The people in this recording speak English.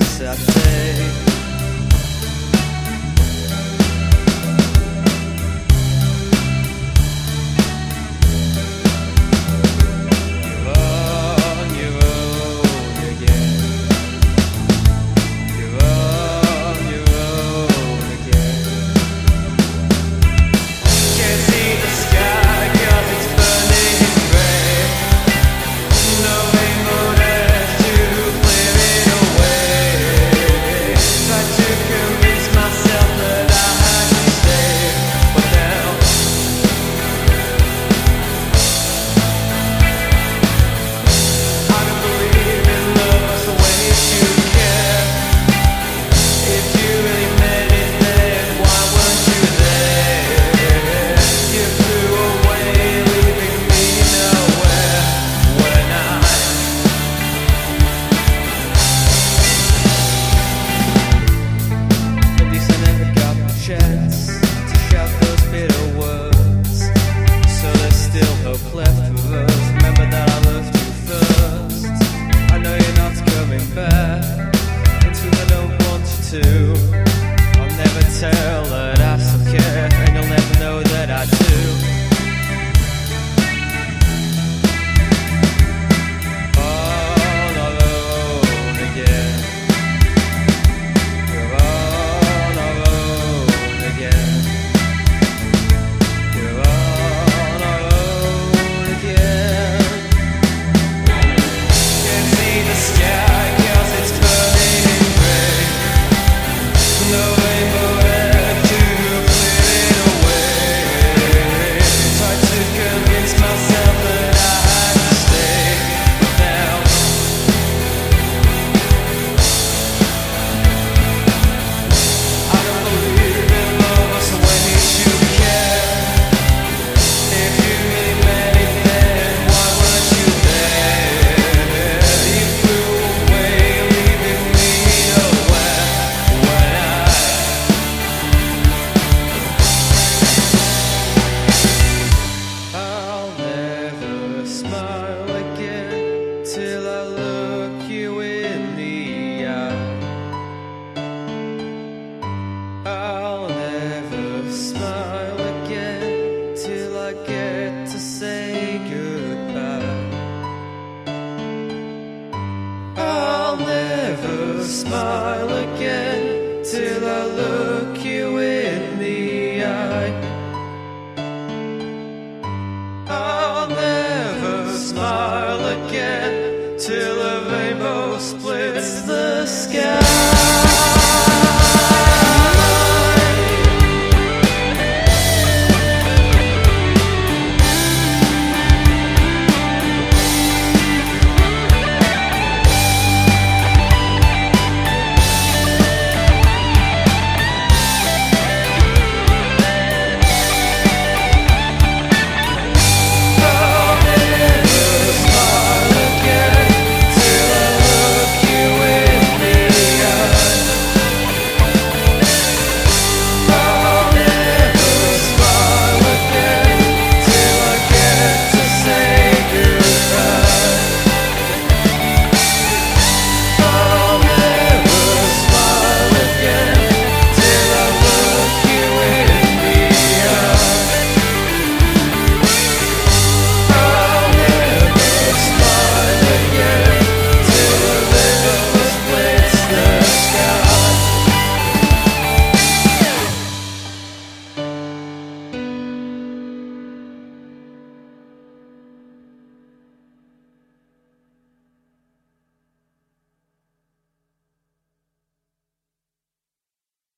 sad day. I'll never tell that I still care, and you'll never know that I do. All alone again. We're all alone again. We're all alone again. Can't see the sky 'cause it's burning gray. No rainbow left to clear it away. Tried to convince myself that I had to stay, but now I don't believe in love, so when you should care. If you really meant it, then why weren't you there? You flew away, leaving me nowhere. I'll never smile again till I look you in the eye. I'll never smile again till I get to say goodbye. I'll never smile again till I look you in